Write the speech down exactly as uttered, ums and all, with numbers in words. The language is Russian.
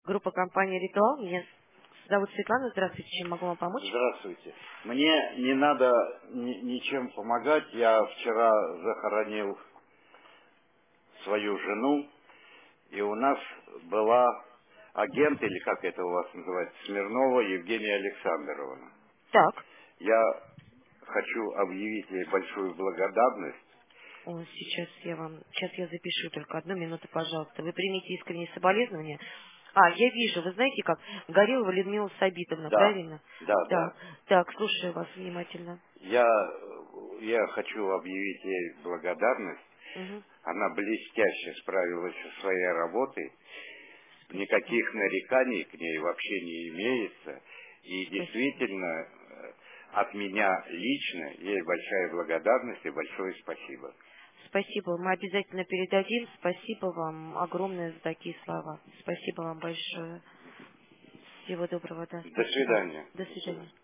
Группа компании «Ритуал». Меня зовут Светлана. Здравствуйте. Чем могу вам помочь? Здравствуйте. Мне не надо ни- ничем помогать. Я вчера захоронил свою жену, и у нас была агент, или как это у вас называется, Смирнова Евгения Александровна. Так. Я хочу объявить ей большую благодарность. О, сейчас я вам... Сейчас я запишу только одну минуту, пожалуйста. Вы примите искренние соболезнования. А, я вижу. Вы знаете как? Горелова Людмила Сабитовна, Да, правильно? да, Да. да. Так, слушаю вас внимательно. Я, я хочу объявить ей благодарность. Угу. Она блестяще справилась со своей работой. Спасибо. Никаких нареканий к ней вообще не имеется. И Спасибо. действительно, э, от меня лично ей большая благодарность и большое спасибо. Спасибо. Мы обязательно передадим. Спасибо вам огромное за такие слова. Спасибо вам большое. Всего доброго, да. До Спасибо. свидания. До До свидания. свидания.